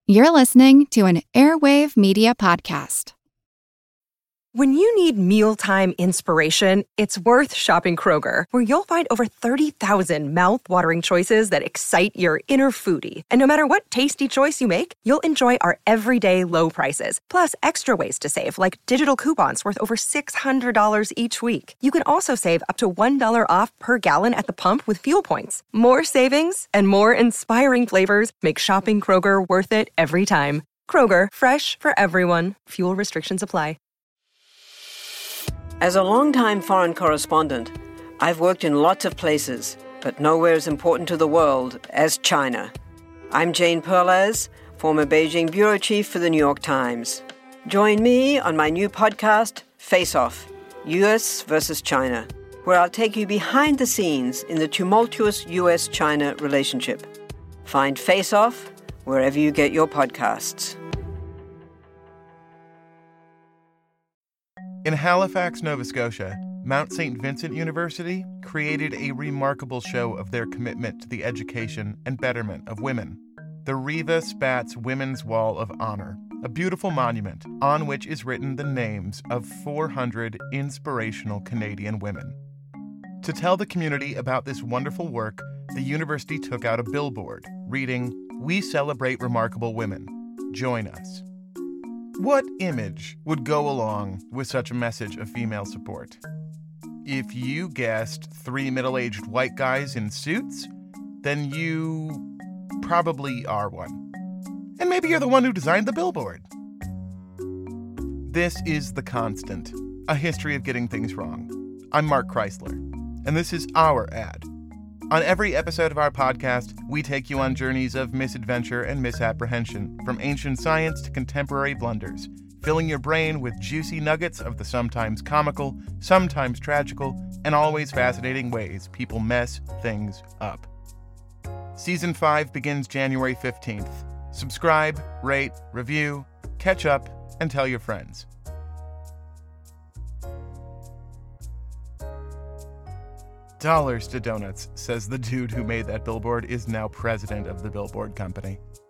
You're listening to an Airwave Media Podcast. When you need mealtime inspiration, it's worth shopping Kroger, where you'll find over 30,000 mouth-watering choices that excite your inner foodie. And no matter what tasty choice you make, you'll enjoy our everyday low prices, plus extra ways to save, like digital coupons worth over $600 each week. You can also save up to $1 off per gallon at the pump with fuel points. More savings and more inspiring flavors make shopping Kroger worth it every time. Kroger, fresh for everyone. Fuel restrictions apply. As a longtime foreign correspondent, I've worked in lots of places, but nowhere as important to the world as China. I'm Jane Perlez, former Beijing bureau chief for the New York Times. Join me on my new podcast, Face Off, U.S. versus China, where I'll take you behind the scenes in the tumultuous U.S.-China relationship. Find Face Off wherever you get your podcasts. In Halifax, Nova Scotia, Mount St. Vincent University created a remarkable show of their commitment to the education and betterment of women. The Riva Spatz Women's Wall of Honor, a beautiful monument on which is written the names of 400 inspirational Canadian women. To tell the community about this wonderful work, the university took out a billboard reading, "We celebrate remarkable women. Join us." What image would go along with such a message of female support? If you guessed 3 middle-aged white guys in suits, then you probably are one. And maybe you're the one who designed the billboard. This is The Constant, a history of getting things wrong. I'm Mark Chrysler, and this is our ad. On every episode of our podcast, we take you on journeys of misadventure and misapprehension, from ancient science to contemporary blunders, filling your brain with juicy nuggets of the sometimes comical, sometimes tragical, and always fascinating ways people mess things up. Season 5 begins January 15th. Subscribe, rate, review, catch up, and tell your friends. Dollars to donuts, says the dude who made that billboard is now president of the Billboard Company.